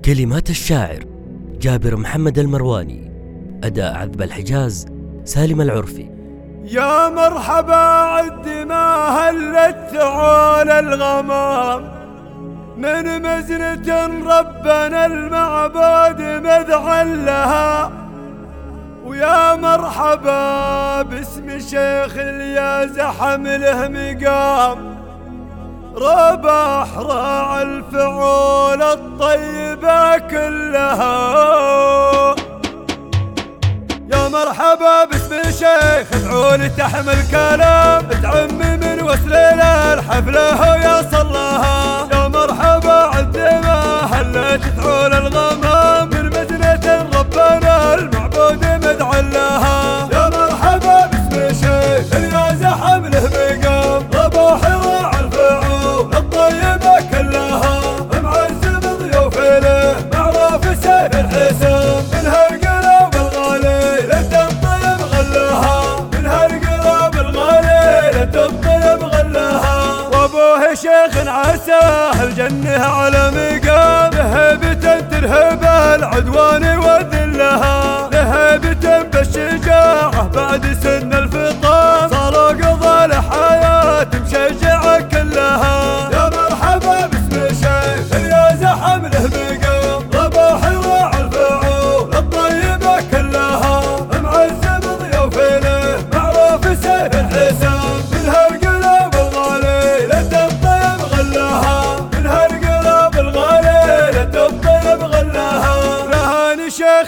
كلمات الشاعر جابر محمد المرواني، أداء عذب الحجاز سالم العرفي. يا مرحبا عد ما هلت ثعول الغمام من مزنة ربنا المعبود مذعل لها، ويا مرحبا باسم شيخ الياز حمله مقام رباح راعي الفعول الطيبة كلها. يا مرحبا باسم شيخ فعول تحمل كلام تعم من وسليل الحفله ويا صلاها. يا مرحبا عد ما هلت فعول الغمام من مزنة ربنا المعبود مدعل لها. يا مرحبا باسم شيخ الياز حمله مقام رباح راعي الفعول الطيبة كلها، معزم ضيوف له معروف سيف الحسام من هالقلب الغالي لتنطيب غلها، من هالقلب الغالي لتنطيب غلها. وابوه شيخ عساه الجنة على مقام لهيبة ترهب العدوان وذلها، لهيبة بالشجاعة بعد سن الفطام صاروا قضى الحياة مشجعة كلها. يا مرحبا باسم شيخ الياز حمله مقام رباح راعي الفعول الطيبة كلها، معزم ضيوف له معروف سيف الحسام من هالقلب الغالي لتنطيب غلها، من هالقلب الغالي لتنطيب غلها. رهان شيخ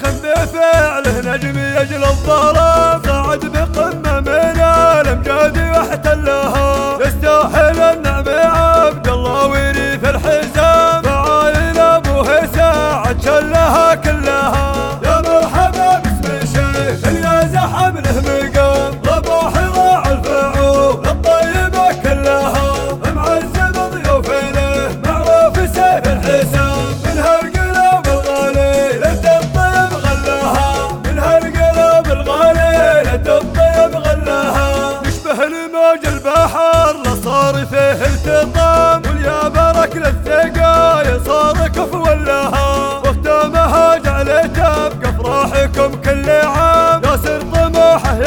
بفعله نجم يجل الظلام صعد بقمة من الامجاد واحتلها، يستاهل النعم عبد الله ويريث الحزام فعايل ابوه ساعد شلها كلها. يا مرحبا باسم شيخ الياز حمله مقام رباح راعي الفعول الطيبة كلها، معزم ضيوف له معروف سيف الحسام من هالقلب الغالي لتنطيب غلها، من هالقلب الغالي لتنطيب غلها. يشبه الموج البحر لصار فيه التطام واليا برك للثقايا صار كفو لها، واختامها جعلتها بافراحكم كل عام ياسر طموحه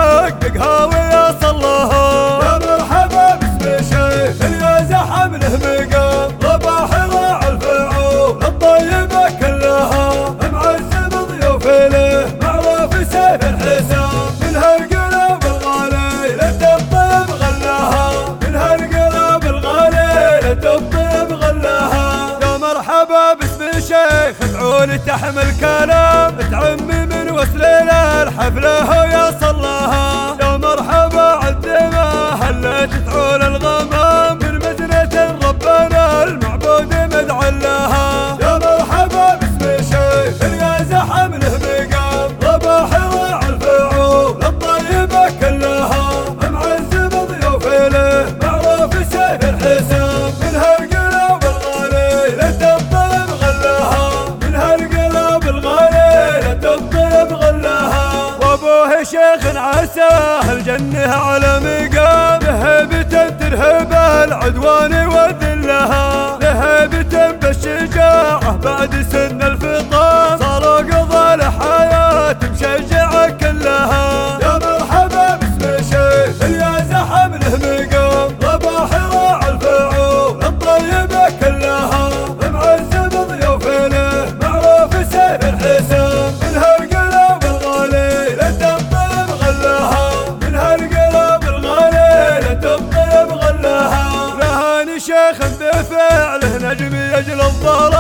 يحققها ويا صلها. يا مرحبا باسم شيخ الياز حمله مقام رباح راعي الفعول الطيبة كلها، معزم ضيوف له معروف سيف الحسام من هالقلب الغالي لتنطيب غلها، من هالقلب الغالي لتنطيب غلها. يا مرحبا باسم شيخ فعول تحمل كلام تعم من وسليل الحفله ويا صلاها. يا مرحبا عد ما هلت فعول الغمام من مزنة ربنا المعبود مدعل لها. يا مرحبا باسم شيخ الياز حمله مقام رباح راعي الفعول الطيبة كلها، معزم ضيوف له معروف سيف الحسام من هالقلب الغالي لتنطيب غلها، من هالقلب الغالي لتنطيب غلها. وابوه شيخ عساه الجنة على مقام لهيبة ترهب العدوان وذلها، لهيبة بالشجاعة بعد سن الفطام صاروا قضى الحياة مشجعة كلها. يا مرحبا باسم شيخ الياز حمله مقام رباح راعي الفعول الطيبة كلها، معزم ضيوف له معروف سيف الحسام من هالقلب الغالي لتنطيب غلها، من هالقلب الغالي لتنطيب غلها. رهان شيخ بفعله نجم يجل الظلام